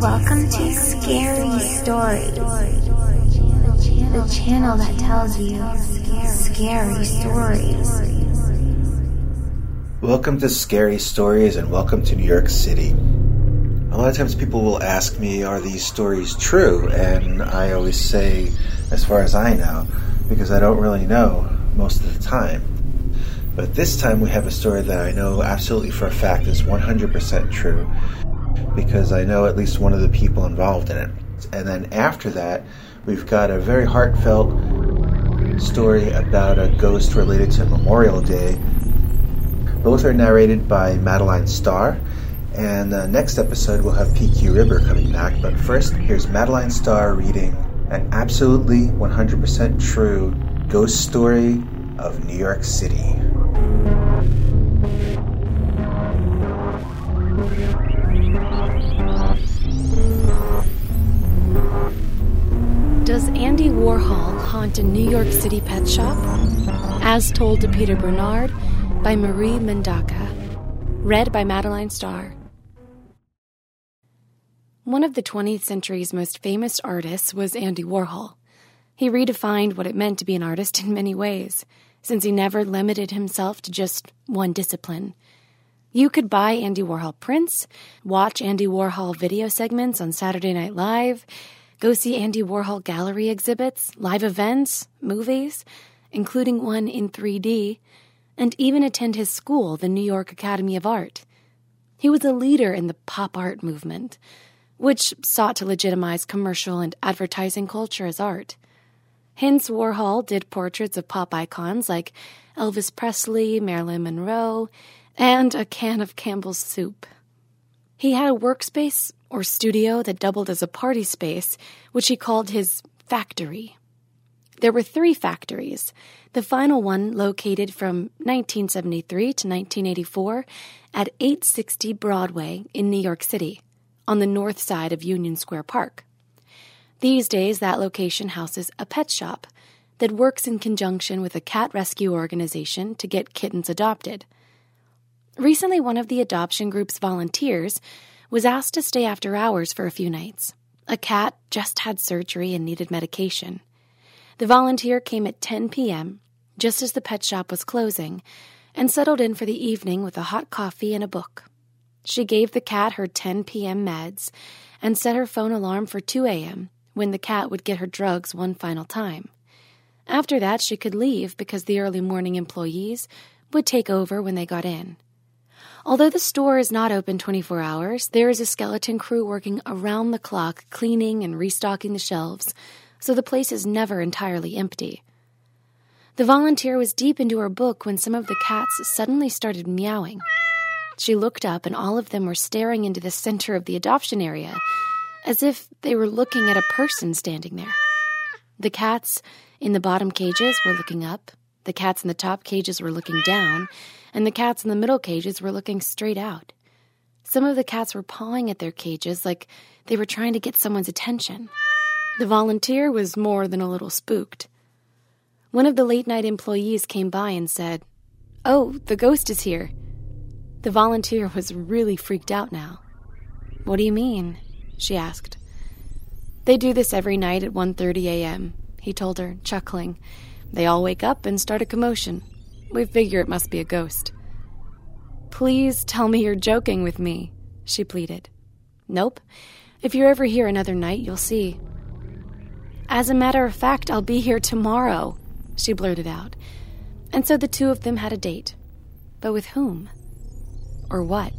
Welcome to Scary Stories, the channel that tells you scary stories. Welcome to Scary Stories and welcome to New York City. A lot of times people will ask me, are these stories true? And I always say, as far as I know, because I don't really know most of the time. But this time we have a story that I know absolutely for a fact is 100% true, because I know at least one of the people involved in it. And then after that, we've got a very heartfelt story about a ghost related to Memorial Day. Both are narrated by Madeline Starr, and next episode we'll have PQ Ribber coming back. But first, here's Madeline Starr reading an absolutely 100% true ghost story of New York City. Does Andy Warhol haunt a New York City pet shop? As told to Peter Bernard by Marie Mendaka. Read by Madeline Starr. One of the 20th century's most famous artists was Andy Warhol. He redefined what it meant to be an artist in many ways, since he never limited himself to just one discipline. You could buy Andy Warhol prints, watch Andy Warhol video segments on Saturday Night Live, go see Andy Warhol gallery exhibits, live events, movies, including one in 3D, and even attend his school, the New York Academy of Art. He was a leader in the pop art movement, which sought to legitimize commercial and advertising culture as art. Hence, Warhol did portraits of pop icons like Elvis Presley, Marilyn Monroe, and a can of Campbell's soup. He had a workspace or studio that doubled as a party space, which he called his factory. There were 3 factories, the final one located from 1973 to 1984 at 860 Broadway in New York City, on the north side of Union Square Park. These days, that location houses a pet shop that works in conjunction with a cat rescue organization to get kittens adopted. Recently, one of the adoption group's volunteers was asked to stay after hours for a few nights. A cat just had surgery and needed medication. The volunteer came at 10 p.m., just as the pet shop was closing, and settled in for the evening with a hot coffee and a book. She gave the cat her 10 p.m. meds and set her phone alarm for 2 a.m., when the cat would get her drugs one final time. After that, she could leave because the early morning employees would take over when they got in. Although the store is not open 24 hours, there is a skeleton crew working around the clock cleaning and restocking the shelves, so the place is never entirely empty. The volunteer was deep into her book when some of the cats suddenly started meowing. She looked up and all of them were staring into the center of the adoption area, as if they were looking at a person standing there. The cats in the bottom cages were looking up, the cats in the top cages were looking down, and the cats in the middle cages were looking straight out. Some of the cats were pawing at their cages like they were trying to get someone's attention. The volunteer was more than a little spooked. One of the late-night employees came by and said, "Oh, the ghost is here." The volunteer was really freaked out now. "What do you mean?" she asked. "They do this every night at 1:30 a.m., he told her, chuckling. "They all wake up and start a commotion. We figure it must be a ghost." "Please tell me you're joking with me," she pleaded. "Nope. If you're ever here another night, you'll see." "As a matter of fact, I'll be here tomorrow," she blurted out. And so the two of them had a date. But with whom? Or what?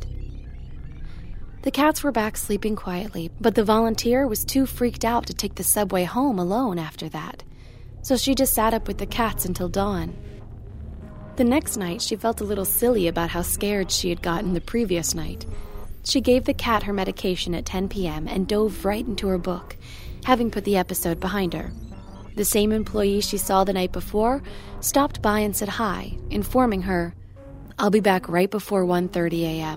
The cats were back sleeping quietly, but the volunteer was too freaked out to take the subway home alone after that. So she just sat up with the cats until dawn. The next night, she felt a little silly about how scared she had gotten the previous night. She gave the cat her medication at 10 p.m. and dove right into her book, having put the episode behind her. The same employee she saw the night before stopped by and said hi, informing her, "I'll be back right before 1:30 a.m.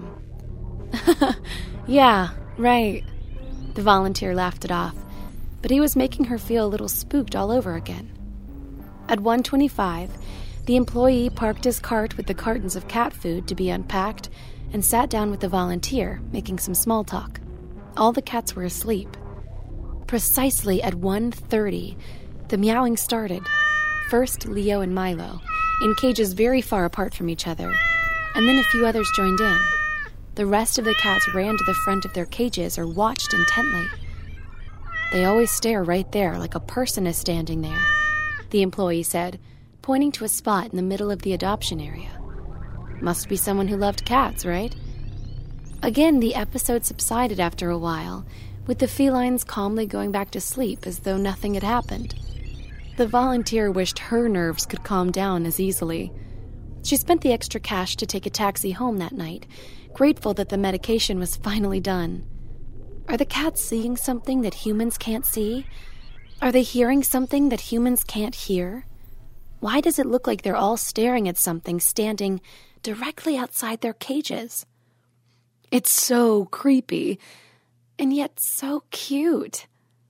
"Yeah, right." The volunteer laughed it off, but he was making her feel a little spooked all over again. At 1:25, the employee parked his cart with the cartons of cat food to be unpacked and sat down with the volunteer, making some small talk. all the cats were asleep. Precisely at 1:30, the meowing started. First Leo and Milo, in cages very far apart from each other, and then a few others joined in. The rest of the cats ran to the front of their cages or watched intently. "They always stare right there, like a person is standing there," the employee said, pointing to a spot in the middle of the adoption area. "Must be someone who loved cats, right?" Again, the episode subsided after a while, with the felines calmly going back to sleep as though nothing had happened. The volunteer wished her nerves could calm down as easily. She spent the extra cash to take a taxi home that night, grateful that the medication was finally done. Are the cats seeing something that humans can't see? Are they hearing something that humans can't hear? Why does it look like they're all staring at something standing directly outside their cages? It's so creepy, and yet so cute.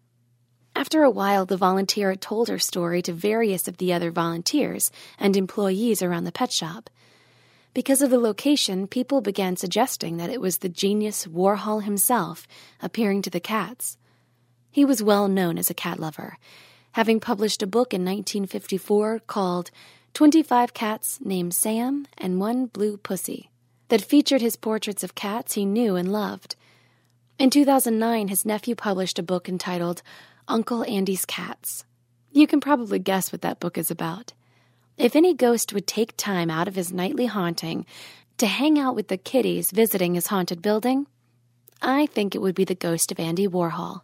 After a while, the volunteer told her story to various of the other volunteers and employees around the pet shop. Because of the location, people began suggesting that it was the genius Warhol himself appearing to the cats. He was well known as a cat lover, having published a book in 1954 called 25 Cats Named Sam and One Blue Pussy, that featured his portraits of cats he knew and loved. In 2009, his nephew published a book entitled Uncle Andy's Cats. You can probably guess what that book is about. If any ghost would take time out of his nightly haunting to hang out with the kitties visiting his haunted building, I think it would be the ghost of Andy Warhol.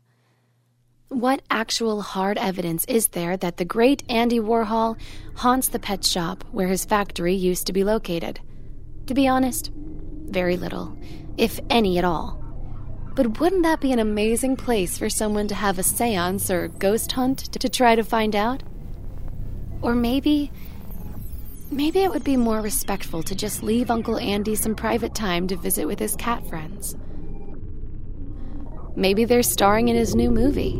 What actual hard evidence is there that the great Andy Warhol haunts the pet shop where his factory used to be located? To be honest, very little, if any at all. But wouldn't that be an amazing place for someone to have a seance or ghost hunt to try to find out? Or maybe it would be more respectful to just leave Uncle Andy some private time to visit with his cat friends. Maybe they're starring in his new movie.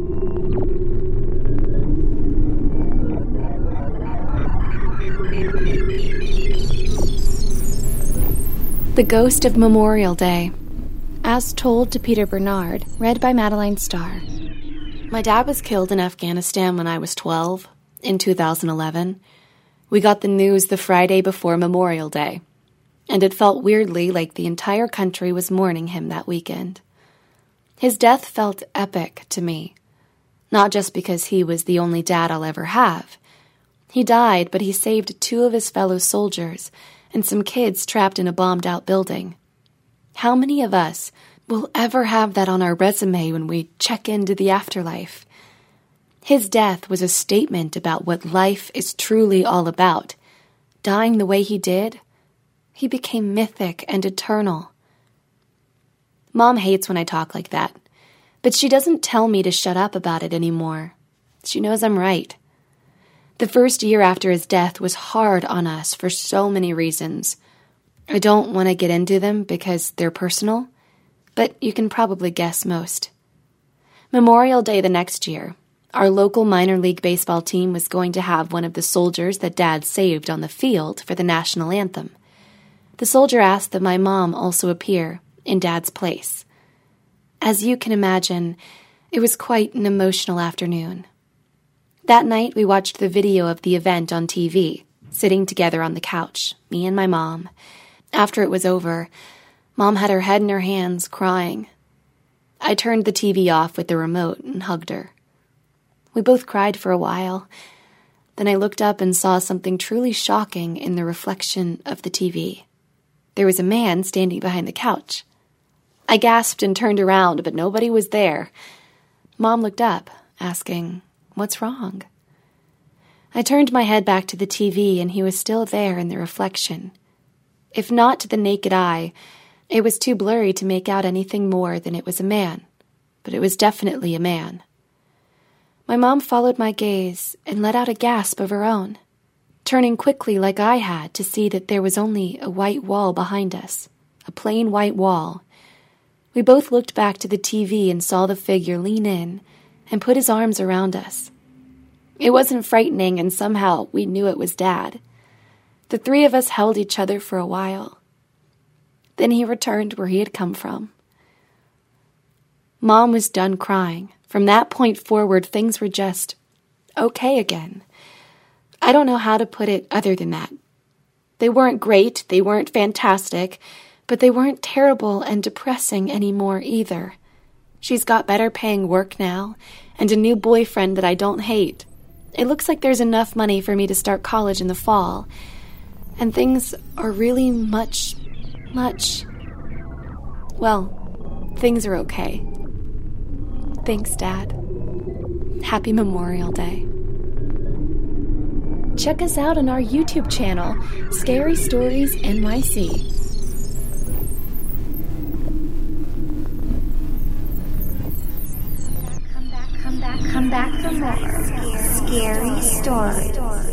The Ghost of Memorial Day, as told to Peter Bernard, read by Madeline Starr. My dad was killed in Afghanistan when I was 12, in 2011. We got the news the Friday before Memorial Day, and it felt weirdly like the entire country was mourning him that weekend. His death felt epic to me, not just because he was the only dad I'll ever have. He died, but he saved 2 of his fellow soldiers and some kids trapped in a bombed-out building. How many of us will ever have that on our resume when we check into the afterlife? His death was a statement about what life is truly all about. Dying the way he did, he became mythic and eternal. Mom hates when I talk like that, but she doesn't tell me to shut up about it anymore. She knows I'm right. The first year after his death was hard on us for so many reasons. I don't want to get into them because they're personal, but you can probably guess most. Memorial Day the next year, our local minor league baseball team was going to have one of the soldiers that Dad saved on the field for the national anthem. The soldier asked that my mom also appear in Dad's place. As you can imagine, it was quite an emotional afternoon. That night, we watched the video of the event on TV, sitting together on the couch, me and my mom. After it was over, Mom had her head in her hands, crying. I turned the TV off with the remote and hugged her. We both cried for a while. Then I looked up and saw something truly shocking in the reflection of the TV. There was a man standing behind the couch. I gasped and turned around, but nobody was there. Mom looked up, asking, "What's wrong?" I turned my head back to the TV, and he was still there in the reflection. If not to the naked eye, it was too blurry to make out anything more than it was a man, but it was definitely a man. My mom followed my gaze and let out a gasp of her own, turning quickly like I had to see that there was only a white wall behind us, a plain white wall. We both looked back to the TV and saw the figure lean in and put his arms around us. It wasn't frightening, and somehow we knew it was Dad. The 3 of us held each other for a while. Then he returned where he had come from. Mom was done crying. From that point forward, things were just okay again. I don't know how to put it other than that. They weren't great, they weren't fantastic, but they weren't terrible and depressing anymore either. She's got better paying work now, and a new boyfriend that I don't hate. It looks like there's enough money for me to start college in the fall, and things are really well, things are okay. Thanks, Dad. Happy Memorial Day. Check us out on our YouTube channel, Scary Stories NYC. Come back for more scary stories.